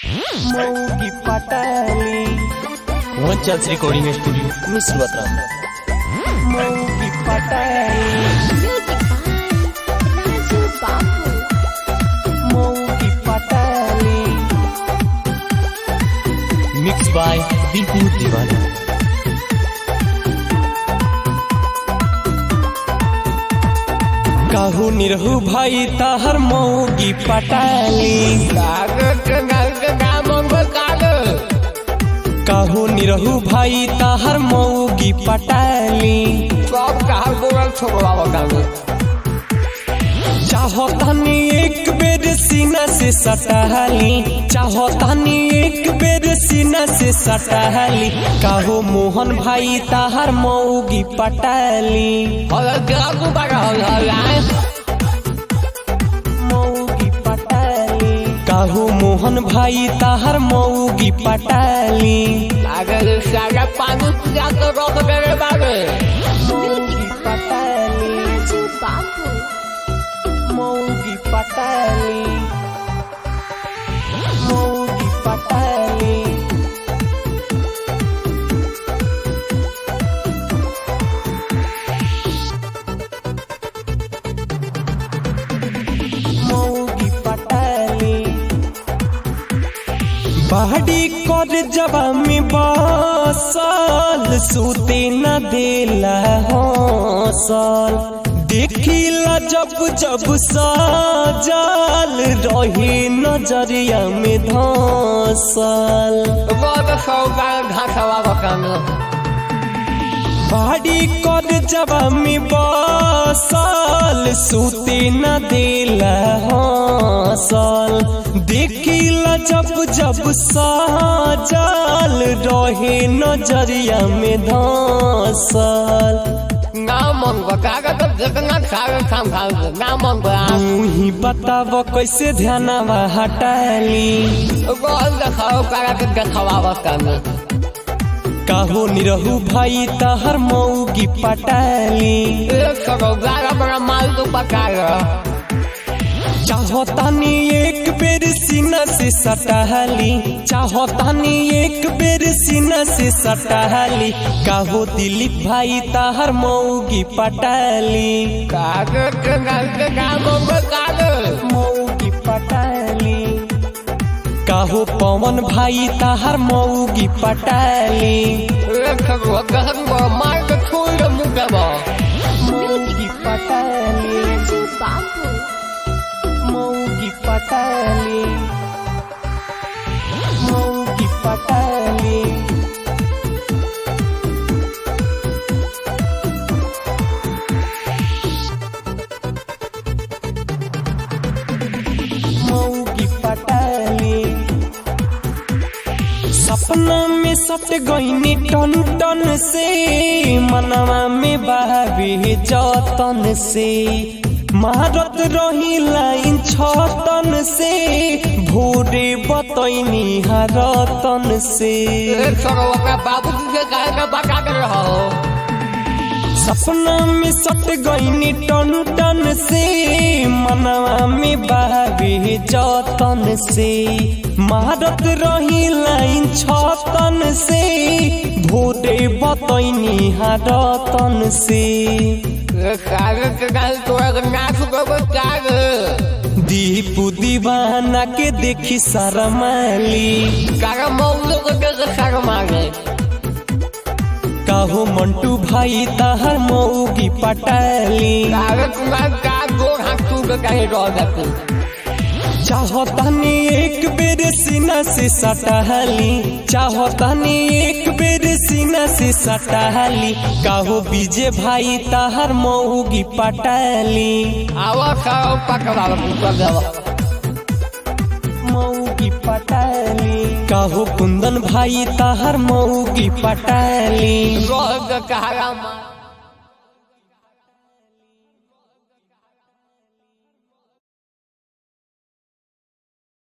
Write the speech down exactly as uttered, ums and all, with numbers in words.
मौगी पटाली one chance recording studio मिसरवता मौगी पटाली मौगी पटाली मिक्स बाय दीपू दीवाना। कहू निरहू भाई ताहर मौगी पटाली कहू निरहू भाई ताहर मौगी पटाली चाहो तनी एक बेर सीना से सटहली चाहो तनी एक बेर सीना से सटहली कहू मोहन भाई ताहर मौगी पटाली मौगी पटाली कहू मोहन भाई ताहर मौगी पटाली मौगी पटाली मौगी पटाली मौगी पटाली मौगी पटाली बाड़ी कर जबा में बसल सूते न देला हौसल देखिला जब जब साजल रही नजरिया में धसल बाड़ी कर जबा में बसल सूते न देला हौसल देखिला जब जब साजल रहे नजरिया में धसल तू ही बताव कैसे ध्यानवा हटाली कहू निरहू भाई ताहर मौगी पटाली चाहो तानी एक बेर सीना से सटहली चाहो तानी एक बेर सीना से सटहली कहू दिलीप भाई ताहर मौगी पटाली मौगी पटाली कहू पवन भाई ताहर मौगी पटाली मौगी पटाली मौगी पटाली मौगी पटाली मौगी पटाली सपना में सट गईनी टन टन से मनवा में बहावे जतन से मारत रही लाइन छतन से भोरे बतैनी हरतन से सपना में सट गईनी टन टन से मनवा में बहावे जतन से मारत रही लाइन छतन से भोरे बतैनी हरतन से दीपू दीवाना के देखी शरमाली कहू मंटू भाई ताहर मौगी पटाली चाहो तानी एक बेर सीना से सटहली चाहो तानी एक बेर सीना से सटहली कहू विजय भाई ताहर मौगी पटाली मौगी पटाली कहू कुंदन भाई ताहर मौगी पटाली।